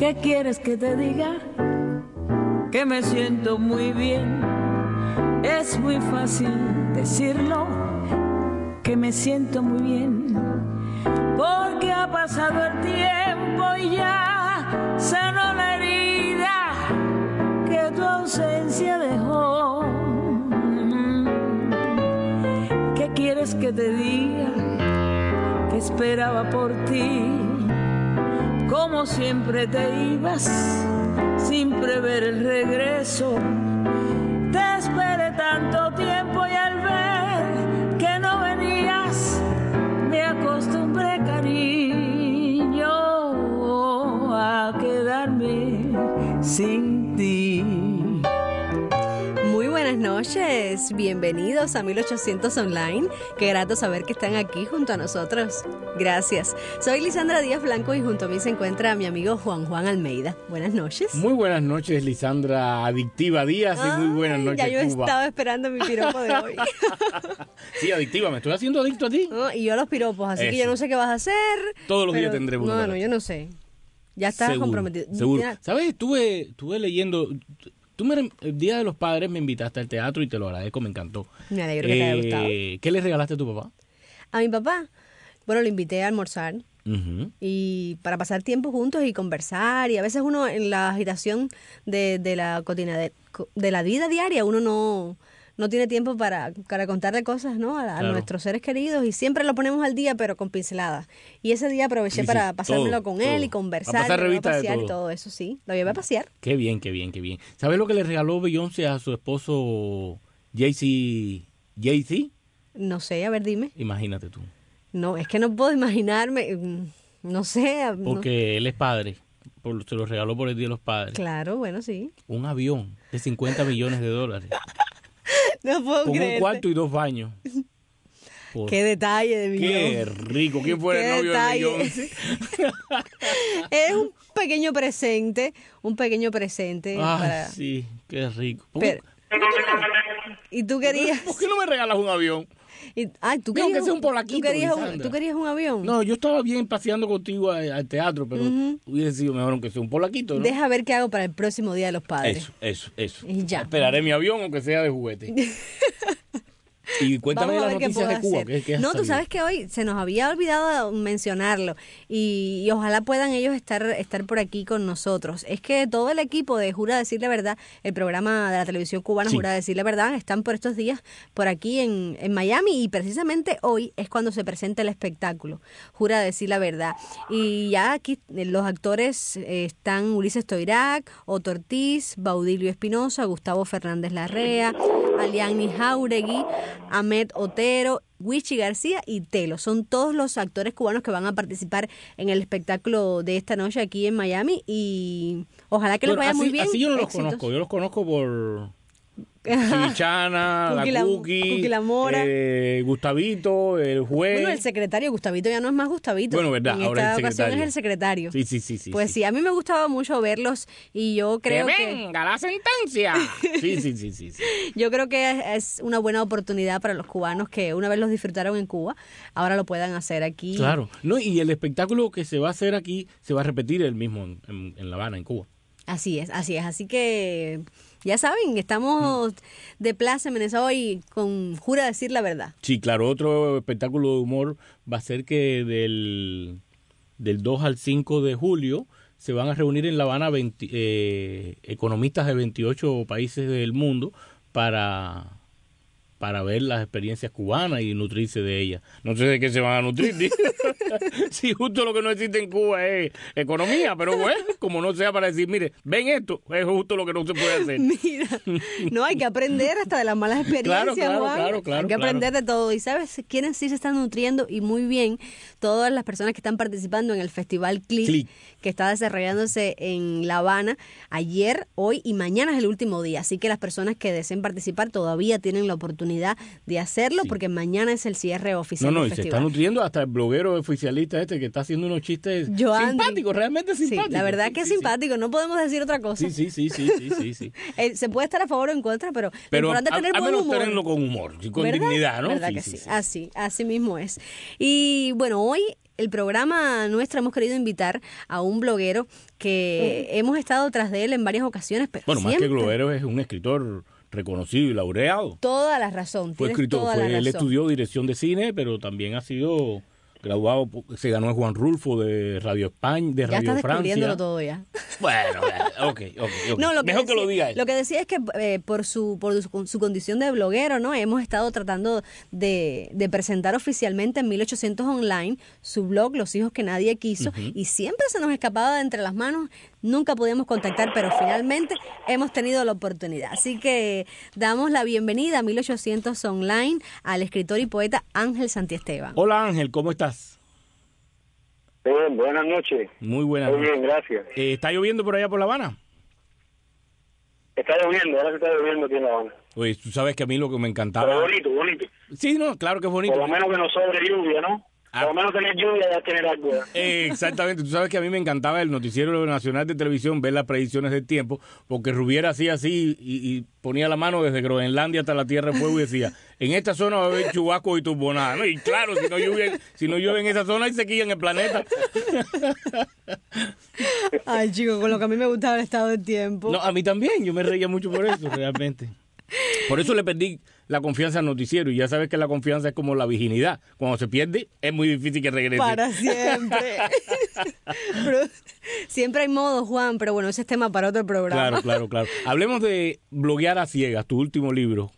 ¿Qué quieres que te diga? Que me siento muy bien. Es muy fácil decirlo, que me siento muy bien, porque ha pasado el tiempo y ya sanó la herida que tu ausencia dejó. ¿Qué quieres que te diga? Que esperaba por ti, como siempre te ibas, sin prever el regreso. Te esperé tanto tiempo y al ver que no venías, me acostumbré, cariño, a quedarme sin ti. Muy buenas noches, bienvenidos a 1800 Online. Qué grato saber que están aquí junto a nosotros. Gracias. Soy Lisandra Díaz Blanco y junto a mí se encuentra mi amigo Juan Almeida. Buenas noches. Muy buenas noches, Lisandra Adictiva Díaz, y muy buenas noches, ya yo Cuba. estaba esperando mi piropo de hoy. Sí, Adictiva, me estoy haciendo adicto a ti. Y yo a los piropos, así que yo no sé qué vas a hacer. Todos los días tendremos uno. No, yo no sé. Ya estás comprometido. Seguro. Ya. ¿Sabes? Estuve leyendo. El Día de los Padres me invitaste al teatro y te lo agradezco, me encantó. Me alegro que te haya gustado. ¿Qué le regalaste a tu papá? A mi papá, bueno, lo invité a almorzar. Y para pasar tiempo juntos y conversar, y a veces uno en la agitación de la cotidianidad, de la vida diaria, uno no tiene tiempo para contarle cosas, ¿no? A nuestros seres queridos, y siempre lo ponemos al día, pero con pinceladas. Y ese día aproveché para pasármelo con él y conversar, a pasar revista pasear de y todo eso, sí. Lo llevé a pasear. Qué bien. ¿Sabes lo que le regaló Beyoncé a su esposo Jay-Z? No sé, a ver, dime. Imagínate tú. No, es que no puedo imaginarme, no sé. Porque él es padre, se lo regaló por el Día de los Padres. Claro, bueno, sí. Un avión de $50 millones. No puedo con creerte. un cuarto y 2 baños. Qué detalle de Beyoncé. Qué rico. ¿Quién fue el novio de Beyoncé? Es un pequeño presente. Ay, sí, qué rico. ¿Y tú querías? ¿Por qué no me regalas un avión? ¿Tú querías que sea un polaquito, ¿Tú querías un avión? No, yo estaba bien paseando contigo al teatro, pero hubiese sido mejor aunque sea un polaquito, ¿no? Deja ver qué hago para el próximo Día de los Padres. Eso. Y ya. Esperaré mi avión aunque sea de juguete. Y cuéntame de las noticias de Cuba. No, tú sabes que hoy se nos había olvidado mencionarlo y ojalá puedan ellos estar por aquí con nosotros. Es que todo el equipo de Jura Decir la Verdad, el programa de la televisión cubana, sí, Jura Decir la Verdad, están por estos días por aquí en Miami, y precisamente hoy es cuando se presenta el espectáculo Jura Decir la Verdad. Y ya aquí los actores están Ulises Toirac, Otto Ortiz, Baudilio Espinosa, Gustavo Fernández Larrea, Aliani Jauregui, Ahmed Otero, Wichi García y Telo. Son todos los actores cubanos que van a participar en el espectáculo de esta noche aquí en Miami, y ojalá que les vaya muy bien. Así yo no los conozco, yo los conozco por Chivichana, la Cookie, la Mora, Gustavito, el juez. Bueno, el secretario, Gustavito ya no es más Gustavito. Bueno, verdad, en ahora esta el ocasión secretario. Es el secretario. Sí. Pues sí, a mí me gustaba mucho verlos, y yo creo ¡Que venga la sentencia! Sí. Yo creo que es una buena oportunidad para los cubanos que una vez los disfrutaron en Cuba, ahora lo puedan hacer aquí. Claro, no, y el espectáculo que se va a hacer aquí se va a repetir el mismo en La Habana, en Cuba. Así es, así que ya saben, estamos de plácemes hoy con Jura Decir la Verdad. Sí, claro, otro espectáculo de humor va a ser que del 2 al 5 de julio se van a reunir en La Habana economistas de 28 países del mundo para ver las experiencias cubanas y nutrirse de ellas. No sé de qué se van a nutrir. Sí, justo lo que no existe en Cuba es economía, pero bueno, como no sea para decir, mire, ven esto, es justo lo que no se puede hacer. Mira, no, hay que aprender hasta de las malas experiencias, Juan. Claro. Hay que aprender de todo. ¿Y sabes quiénes sí se están nutriendo? Y muy bien, todas las personas que están participando en el Festival Click, que está desarrollándose en La Habana ayer, hoy y mañana es el último día. Así que las personas que deseen participar todavía tienen la oportunidad oportunidad de hacerlo, porque mañana es el cierre oficial del y se festival. está nutriendo hasta el bloguero oficialista que está haciendo unos chistes simpáticos, realmente simpáticos. Sí, la verdad que es simpático, no podemos decir otra cosa. Sí. Se puede estar a favor o en contra, pero lo importante es tener buen humor. Tenerlo con humor, con ¿verdad? dignidad, ¿no? ¿Verdad que sí? Así mismo es. Y bueno, hoy el programa nuestro hemos querido invitar a un bloguero que hemos estado tras de él en varias ocasiones, pero bueno, más que bloguero, es un escritor reconocido y laureado. Toda la razón. Fue escritor, él estudió dirección de cine, pero también ha sido graduado, se ganó el Juan Rulfo de Radio España, de Radio Francia. Ya estás descubriéndolo todo ya. Bueno, ok. No, mejor que lo diga él. Lo que decía es que por su condición de bloguero, ¿no? Hemos estado tratando de presentar oficialmente en 1800 Online su blog, Los hijos que nadie quiso, y siempre se nos escapaba de entre las manos, nunca podíamos contactar, pero finalmente hemos tenido la oportunidad. Así que damos la bienvenida a 1800 Online al escritor y poeta Ángel Santiesteban. Hola Ángel, ¿cómo estás? Bien, buenas noches. Muy buenas noches. Muy bien, gracias. ¿Está lloviendo por allá por La Habana? Está lloviendo, ahora se está lloviendo aquí en La Habana. Oye, tú sabes que a mí lo que me encantaba... Pero bonito. Sí, no, claro que es bonito. Por lo menos que no sobre lluvia, ¿no? Por lo menos tener lluvia ya tener algo. Exactamente. Tú sabes que a mí me encantaba el noticiero nacional de televisión, ver las predicciones del tiempo, porque Rubiera hacía así y ponía la mano desde Groenlandia hasta la Tierra de Fuego y decía, en esta zona va a haber chubascos y turbonadas. ¿No? Y claro, si no llueve en esa zona, hay sequía en el planeta. Ay, chico, con lo que a mí me gustaba el estado del tiempo. No, a mí también. Yo me reía mucho por eso, realmente. Por eso le perdí la confianza al noticiero, y ya sabes que la confianza es como la virginidad. Cuando se pierde, es muy difícil que regrese. Para siempre. Pero siempre hay modo, Juan, pero bueno, ese es tema para otro programa. Claro. Hablemos de Bloguear a Ciegas, tu último libro.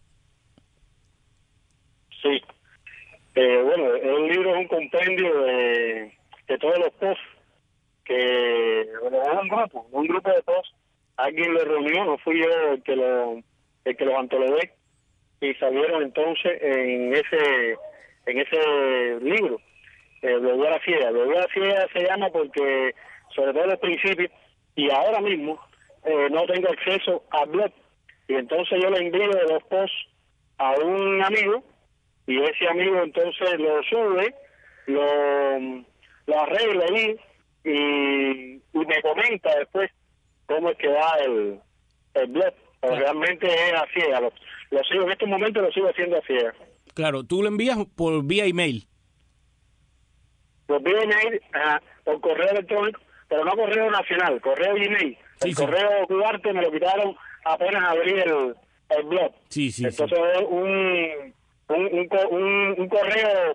Sí. Bueno, el libro es un compendio de todos los posts que... Bueno, es un grupo de posts. Alguien lo reunió, no fui yo el que los antologué, y salieron entonces en ese libro, Bloguear a Ciegas. Bloguear a Ciegas se llama porque, sobre todo en los principios, y ahora mismo, no tengo acceso al blog, y entonces yo le envío los posts a un amigo, y ese amigo entonces lo sube, lo arregla ahí, y me comenta después cómo es que va el blog. Pero realmente es así, lo sigo en estos momentos, lo sigo haciendo así. Claro, tú lo envías por vía email. Por vía email, por correo electrónico, pero no correo nacional, correo email. El correo Cuarte me lo quitaron apenas abrí el blog. Sí. Entonces un correo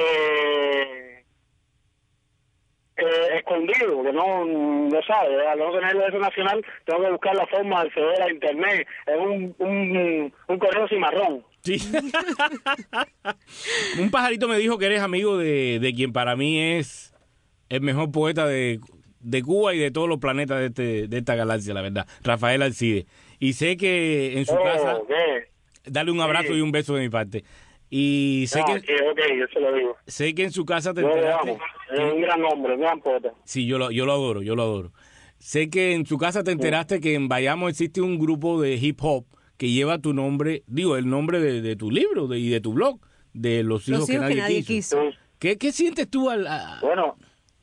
escondido, que no sabe, al no tenerlo eso nacional, tengo que buscar la forma de acceder a internet. Es un correo cimarrón. Sí. Un pajarito me dijo que eres amigo de quien para mí es el mejor poeta de Cuba y de todos los planetas de esta galaxia, la verdad, Rafael Alcide. Y sé que en su casa, dale un abrazo y un beso de mi parte. Y sé que yo se lo digo. Sé que en su casa te enteraste. Es un gran hombre, un gran poeta. Sí, yo lo adoro. Sé que en su casa te enteraste que en Bayamo existe un grupo de hip hop que lleva tu nombre, el nombre de tu libro y de tu blog, de Los hijos que nadie quiso. ¿Qué sientes tú Bueno,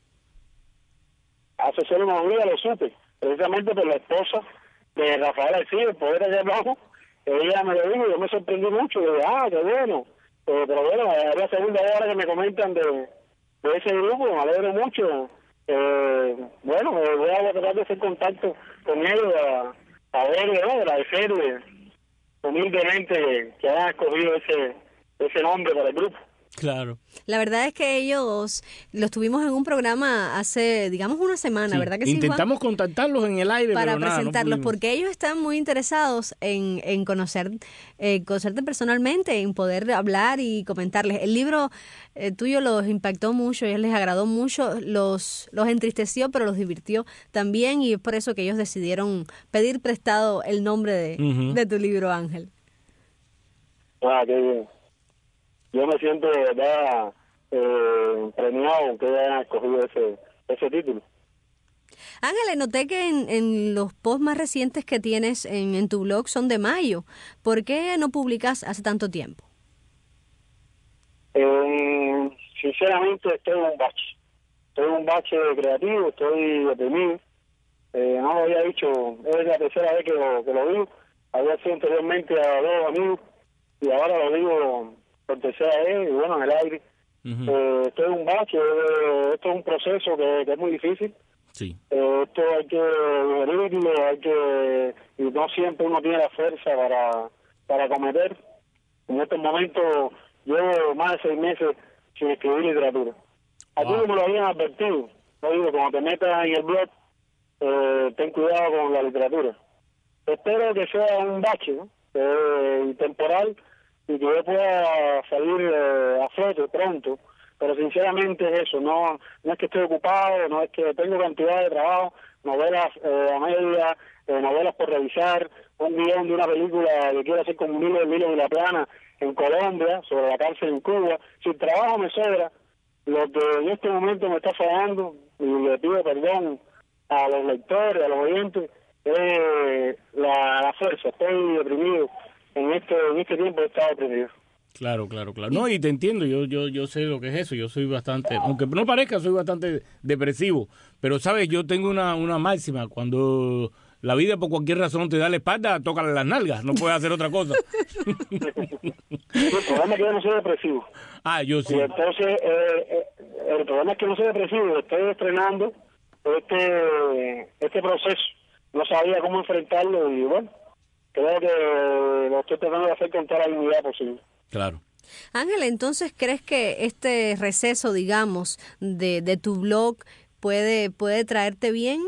hace solo unos días lo supe, precisamente por la esposa de Rafael Alcide, el poeta de abajo. Ella me lo dijo y yo me sorprendí mucho. Dije, qué bueno. Pero bueno, es la segunda hora que me comentan de ese grupo, me alegro mucho. Bueno, voy a tratar de hacer contacto con ellos, a verle, agradecerle humildemente que hayan escogido ese nombre para el grupo. Claro. La verdad es que ellos los tuvimos en un programa hace, digamos, una semana, ¿verdad que sí, intentamos Juan? Contactarlos en el aire, para pero presentarlos, no porque ellos están muy interesados en conocerte personalmente, en poder hablar y comentarles. El libro tuyo los impactó mucho, a ellos les agradó mucho, los entristeció, pero los divirtió también, y es por eso que ellos decidieron pedir prestado el nombre de tu libro, Ángel. Qué bien. Yo me siento de verdad premiado que hayan escogido ese título. Ángeles, noté que en los posts más recientes que tienes en tu blog son de mayo. ¿Por qué no publicas hace tanto tiempo? Sinceramente estoy en un bache. Estoy en un bache creativo, estoy deprimido. No lo había dicho, es la tercera vez que lo digo. Había sido anteriormente a 2 amigos y ahora lo digo por tercera vez y bueno, en el aire. Estoy en un bache, esto es un proceso que es muy difícil. Sí. Esto hay que digerirlo, y no siempre uno tiene la fuerza para cometer. En estos momentos llevo más de 6 meses sin escribir literatura. Aquí me lo habían advertido, no digo, cuando te metas en el blog, ten cuidado con la literatura. Espero que sea un bache, ¿no? Temporal, y que yo pueda salir a flote pronto, pero sinceramente es eso, no es que estoy ocupado, no es que tengo cantidad de trabajo, novelas a media, novelas por revisar, un guión de una película que quiero hacer con Milo de la Plana en Colombia, sobre la cárcel en Cuba. Si el trabajo me sobra, lo que en este momento me está fallando, y le pido perdón a los lectores, a los oyentes, es la fuerza. Estoy deprimido, en este tiempo he estado deprimido. Claro. No, y te entiendo, yo sé lo que es eso, yo soy bastante, aunque no parezca, soy bastante depresivo, pero sabes, yo tengo una máxima, cuando la vida por cualquier razón te da la espalda, tócale las nalgas, no puedes hacer otra cosa. El problema es que yo no soy depresivo. Yo sí. Y entonces, el problema es que no soy depresivo, estoy estrenando este proceso, no sabía cómo enfrentarlo y bueno, creo que lo estoy tratando de hacer con toda la dignidad posible. Claro. Ángel, entonces, ¿crees que este receso, digamos, de tu blog puede traerte bien?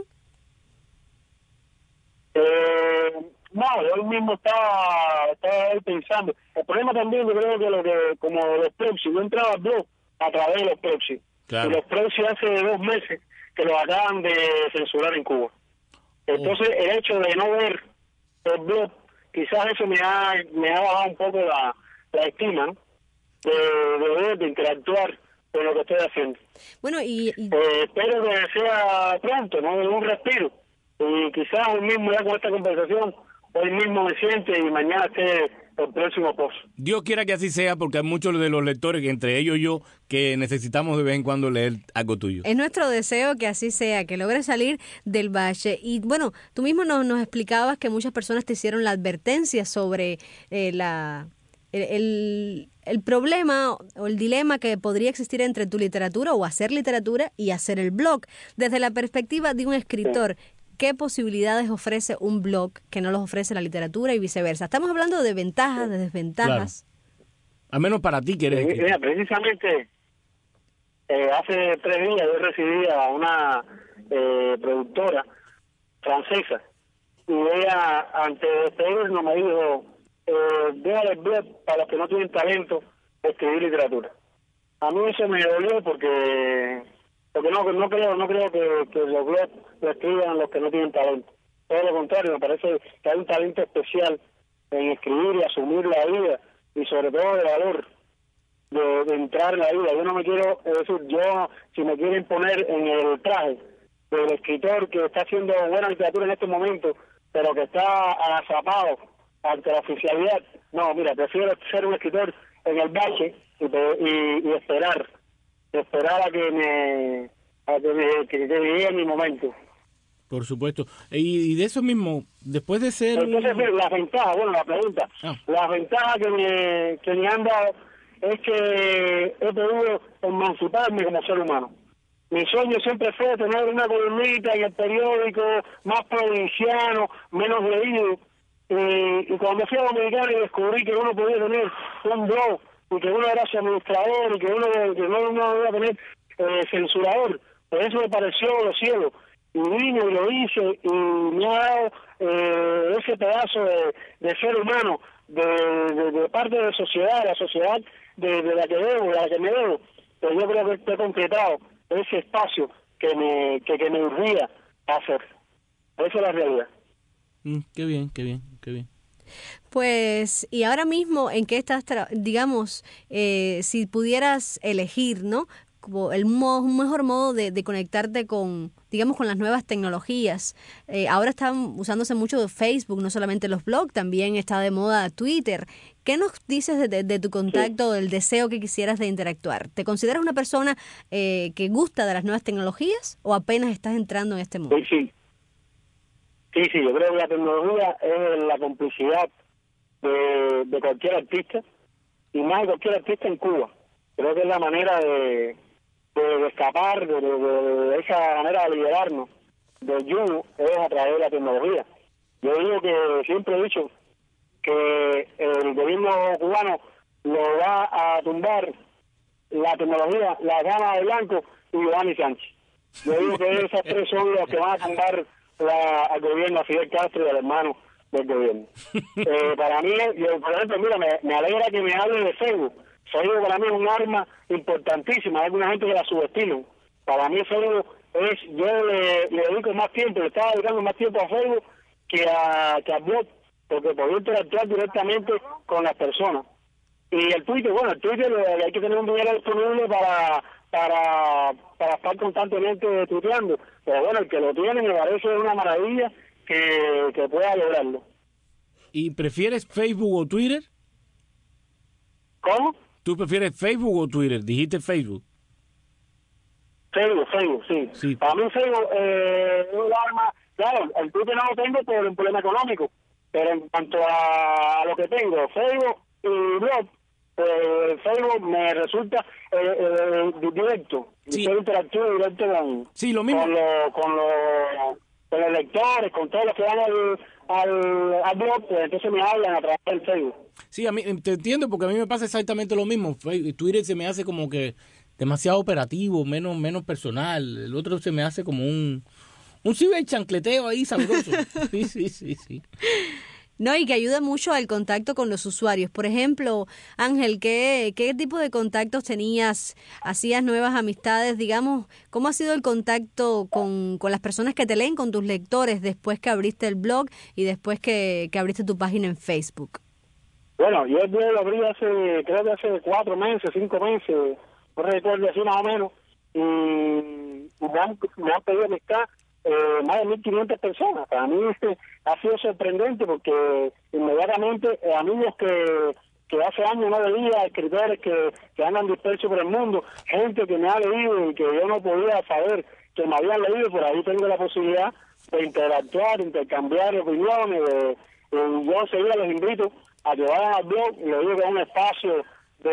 No, yo mismo estaba ahí pensando. El problema también, yo creo que como los proxies, yo entraba al blog a través de los proxies. Claro. Y los proxies hace 2 meses que los acaban de censurar en Cuba. Entonces, el hecho de no ver el blog, quizás eso me ha bajado un poco la estima, ¿no? de interactuar con lo que estoy haciendo. Bueno, espero que sea pronto, ¿no? Un respiro. Y quizás hoy mismo, ya con esta conversación, hoy mismo me siente y mañana esté el próximo post. Dios quiera que así sea, porque hay muchos de los lectores, que entre ellos yo, que necesitamos de vez en cuando leer algo tuyo. Es nuestro deseo que así sea, que logres salir del bache. Y bueno, tú mismo nos explicabas que muchas personas te hicieron la advertencia sobre el problema o el dilema que podría existir entre tu literatura o hacer literatura y hacer el blog. Desde la perspectiva de un escritor, ¿qué posibilidades ofrece un blog que no los ofrece la literatura y viceversa? Estamos hablando de ventajas, de desventajas. Claro. Al menos para ti que eres Mira, precisamente hace 3 días yo recibí a una productora francesa y ella, antes de despedirnos, me dijo: déjale el blog para los que no tienen talento de escribir literatura. A mí eso me dolió porque no creo que los blogs lo escriban los que no tienen talento. Todo lo contrario, me parece que hay un talento especial en escribir y asumir la vida, y sobre todo el valor de entrar en la vida. Yo no me quiero, es decir, si me quieren poner en el traje del escritor que está haciendo buena literatura en este momento, pero que está agazapado ante la oficialidad, no, mira, prefiero ser un escritor en el bache y esperar a que llegue mi momento. Por supuesto. Y de eso mismo, después de ser... Entonces, las ventajas, la pregunta, las ventajas que me han dado es que he podido emanciparme como ser humano. Mi sueño siempre fue tener una columnita en el periódico más provinciano, menos leído. Y cuando fui a Dominicana y descubrí que uno podía tener un blog, y que uno era su administrador, y que uno iba a tener censurador, pues eso me pareció los cielos. Y vine y lo hice, y me ha dado ese pedazo de ser humano, de parte de la sociedad de la que debo, de la que me debo. Pero yo creo que he concretado ese espacio que me urgía hacer. Esa es la realidad. Qué bien. Pues, y ahora mismo, ¿en qué estás, digamos, si pudieras elegir, ¿no? un mejor modo de conectarte con, digamos, con las nuevas tecnologías. Ahora están usándose mucho Facebook, no solamente los blogs, también está de moda Twitter. ¿Qué nos dices de tu contacto, del deseo que quisieras de interactuar? ¿Te consideras una persona que gusta de las nuevas tecnologías o apenas estás entrando en este mundo? Sí, yo creo que la tecnología es la complicidad de cualquier artista, y más de cualquier artista en Cuba. Creo que es la manera de escapar, de esa manera de liberarnos del yugo, es a través de la tecnología. Yo digo que siempre he dicho que el gobierno cubano lo va a tumbar la tecnología, la Dama de Blanco y Giovanni Sánchez. Yo digo que esas tres son los que van a tumbar al gobierno, a Fidel Castro y al hermano del gobierno. Para mí, por ejemplo, mira, me alegra que me hable de Facebook. Facebook para mí es un arma importantísima. Hay alguna gente que la subestima. Para mí Facebook yo le dedico más tiempo, le estaba dedicando más tiempo a Facebook que a blog, porque podía interactuar directamente con las personas. Y el Twitter, bueno, el Twitter hay que tener un dinero disponible para estar constantemente tuiteando. Pero bueno, el que lo tiene me parece una maravilla que pueda lograrlo. ¿Y prefieres Facebook o Twitter? ¿Cómo? ¿Tú prefieres Facebook o Twitter? Dijiste Facebook. Facebook, sí. Sí. Para mí Facebook es un arma. Claro, el Twitter no lo tengo por un problema económico, pero en cuanto a lo que tengo, Facebook y blog, Facebook me resulta directo. Sí. Yo interactúo directo Sí, lo mismo. con los lectores, con todos los que van al blog, pues entonces me hablan a través del Facebook. Sí, a mí te entiendo, porque a mí me pasa exactamente lo mismo. Twitter se me hace como que demasiado operativo, menos personal. El otro se me hace como un ciberchancleteo ahí sabroso. Sí. No, y que ayuda mucho al contacto con los usuarios. Por ejemplo, Ángel, ¿qué tipo de contactos tenías? ¿Hacías nuevas amistades? Digamos, ¿cómo ha sido el contacto con las personas que te leen, con tus lectores, después que abriste el blog y después que abriste tu página en Facebook? Bueno, yo el blog lo abrí creo que hace 4 meses, 5 meses, no recuerdo así más o menos, y me han pedido amistad más de 1.500 personas. Para mí ha sido sorprendente porque inmediatamente amigos que hace años no veía, escritores que andan dispersos por el mundo, gente que me ha leído y que yo no podía saber que me habían leído, por ahí tengo la posibilidad de interactuar, intercambiar opiniones, yo seguida los invito a que vayan al blog, y lo digo que es un espacio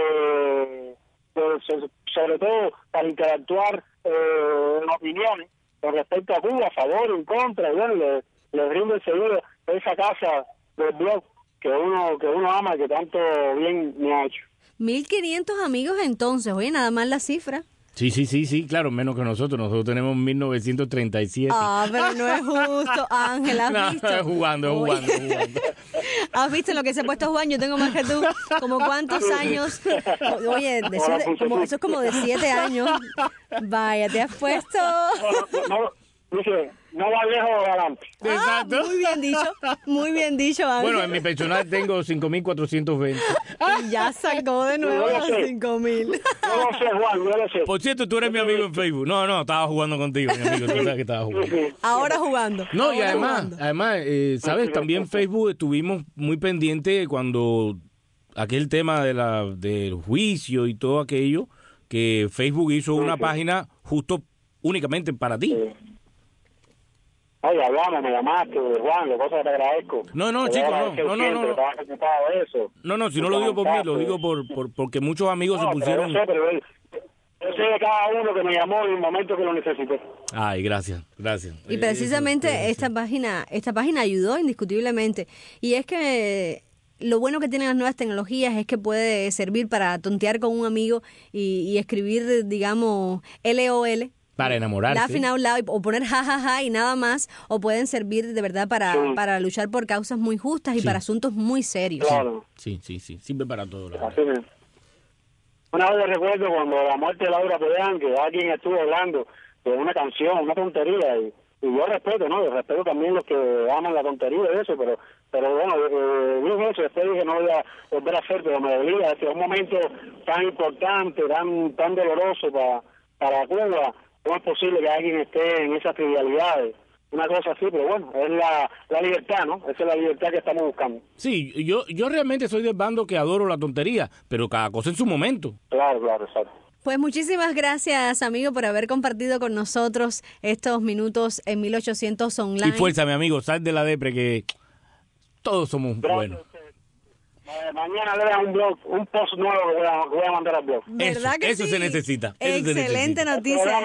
sobre todo para interactuar en opiniones con respecto a Cuba, a favor, en contra, y bueno, les brindo enseguida esa casa del blog que uno ama, que tanto bien me ha hecho. 1.500 amigos entonces, oye, nada más la cifra. Sí, claro, menos que nosotros tenemos 1937. Pero no es justo, Ángel, ¿has visto? No, jugando. ¿Has visto lo que se ha puesto Juan? Yo tengo más que tú. ¿Como cuántos años? Oye, eso es como de 7 años. Vaya, te has puesto... Dice, no va lejos o adelante. Exacto. Muy bien dicho, Ángel. Bueno, en mi personal tengo 5.420. Y ya sacó de nuevo los 5.000. Yo lo sé, Juan, yo lo sé. Por cierto, tú eres mi amigo en Facebook. No, estaba jugando contigo, mi amigo. Tú sabes que estaba jugando. Ahora jugando. No, y además, ¿sabes? También Facebook estuvimos muy pendientes cuando aquel tema del juicio y todo aquello, que Facebook hizo una página justo únicamente para ti. Ay, hablamos, me llamaste, Juan, lo cosa que te agradezco. No, chico, no, si no lo digo por mí, lo digo porque muchos amigos se pusieron... Yo sé de cada uno que me llamó en el momento que lo necesité. Ay, gracias. Y precisamente esta página ayudó indiscutiblemente. Y es que lo bueno que tienen las nuevas tecnologías es que puede servir para tontear con un amigo y escribir, digamos, LOL. Para enamorarse. Laughing out loud, o poner jajaja y nada más, o pueden servir de verdad para luchar por causas muy justas y para asuntos muy serios. Claro. Sí, sirve para todo. Así es. Una vez recuerdo cuando la muerte de Laura Podán, que alguien estuvo hablando de una canción, una tontería, y yo respeto, ¿no? Yo respeto también los que aman la tontería y eso, pero bueno, dije eso, después dije no voy a volver a hacer, pero me dolía, es un momento tan importante, tan doloroso para Cuba, ¿cómo es posible que alguien esté en esas trivialidades? Una cosa así, pero bueno, es la libertad, ¿no? Esa es la libertad que estamos buscando. Sí, yo realmente soy del bando que adoro la tontería, pero cada cosa en su momento. Claro, exacto. Pues muchísimas gracias, amigo, por haber compartido con nosotros estos minutos en 1800 Online. Y fuerza, mi amigo, sal de la depre, que todos somos buenos. Mañana lea un post nuevo que voy a mandar al blog. ¿Verdad que eso sí? se necesita. Excelente noticia.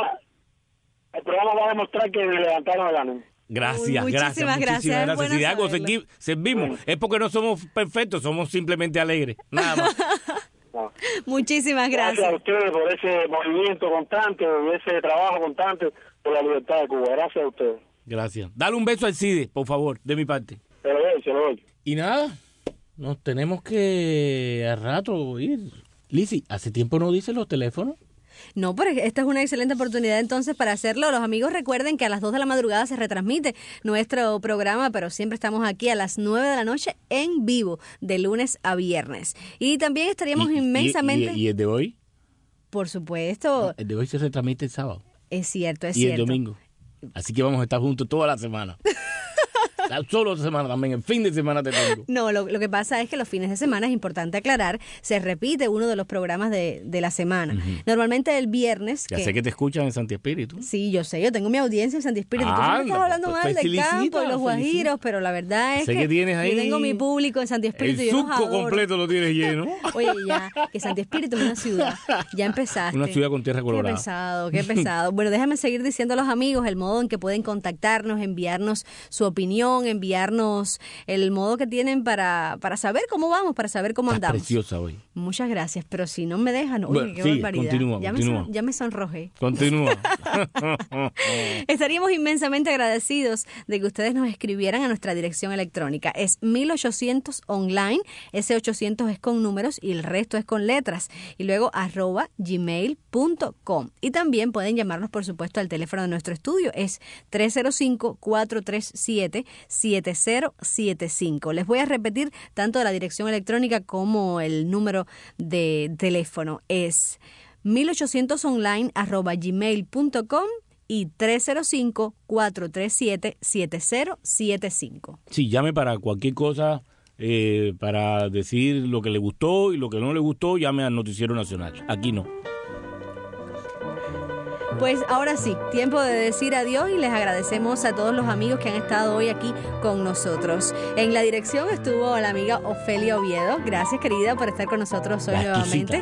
El programa va a demostrar que me levantaron el ánimo. Gracias. Muchísimas gracias. Si de algo saberlo. servimos, es porque no somos perfectos, somos simplemente alegres. Nada más. No. Muchísimas Gracias a ustedes por ese movimiento constante, por ese trabajo constante por la libertad de Cuba. Gracias a ustedes. Gracias. Dale un beso al CIDE, por favor, de mi parte. Se lo doy. Y nada, nos tenemos que a rato ir. Lizzy, ¿hace tiempo no dices los teléfonos? No, pero esta es una excelente oportunidad entonces para hacerlo. Los amigos recuerden que a las 2 de la madrugada se retransmite nuestro programa, pero siempre estamos aquí a las 9 de la noche en vivo, de lunes a viernes. Y también estaríamos inmensamente... ¿Y el de hoy? Por supuesto. El de hoy se retransmite el sábado. Es cierto, es y cierto. Y el domingo. Así que vamos a estar juntos toda la semana. Solo semana también, el fin de semana te tengo. No, lo que pasa es que los fines de semana, es importante aclarar, se repite uno de los programas de la semana. Normalmente el viernes... Ya sé que te escuchan en Santi Espíritu. Sí, yo sé, yo tengo mi audiencia en Santi Espíritu. Tú siempre estás hablando mal del campo y los guajiros, pero la verdad es que tienes ahí yo tengo mi público en Santi Espíritu. El surco completo lo tienes lleno. Oye, ya, que Santi Espíritu es una ciudad. Ya empezaste. Una ciudad con tierra colorada. Qué pesado. Bueno, déjame seguir diciendo a los amigos el modo en que pueden contactarnos, enviarnos su opinión, enviarnos el modo que tienen para saber cómo vamos, para saber cómo andamos. Estás preciosa hoy. Muchas gracias, pero si no me dejan, oye, bueno, qué sí, barbaridad. Continúa. Ya me sonrojé. Continúa. Estaríamos inmensamente agradecidos de que ustedes nos escribieran a nuestra dirección electrónica. Es 1800 online, ese 800 es con números y el resto es con letras. Y luego @gmail.com. Y también pueden llamarnos, por supuesto, al teléfono de nuestro estudio. Es 305-437-7075. Les voy a repetir tanto la dirección electrónica como el número de teléfono. Es 1800online@gmail.com y 305-437-7075. Sí, llame para cualquier cosa, para decir lo que le gustó y lo que no le gustó, llame al Noticiero Nacional. Aquí no. Pues ahora sí, tiempo de decir adiós y les agradecemos a todos los amigos que han estado hoy aquí con nosotros. En la dirección estuvo la amiga Ofelia Oviedo. Gracias, querida, por estar con nosotros hoy nuevamente.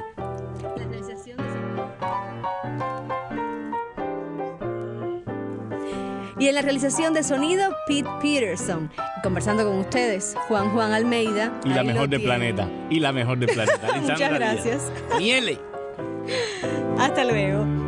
Y en la realización de sonido, Pete Peterson. Conversando con ustedes, Juan Almeida. Y la mejor del planeta. Muchas gracias. Miele. Hasta luego.